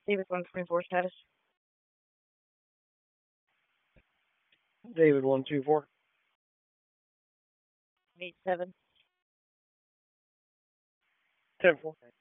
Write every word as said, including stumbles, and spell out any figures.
David one twenty-four status. David one two four. Eight seven. Ten four.